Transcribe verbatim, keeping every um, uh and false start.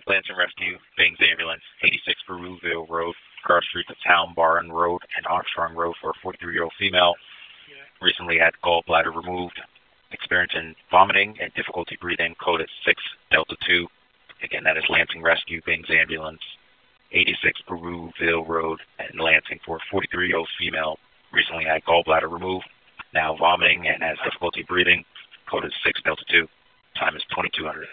Lansing Rescue, Bing's Ambulance, eighty-six Baruville Road, Carr Street to Town Barn Road, and Armstrong Road for a forty-three-year-old female. Recently had gallbladder removed, experiencing vomiting and difficulty breathing, coded six Delta two. Again, that is Lansing Rescue, Bing's Ambulance, eighty-six Baruville Road, and Lansing for a forty-three-year-old female. Recently had gallbladder removed, now vomiting and has difficulty breathing, coded six Delta two. Time is twenty-two hundred.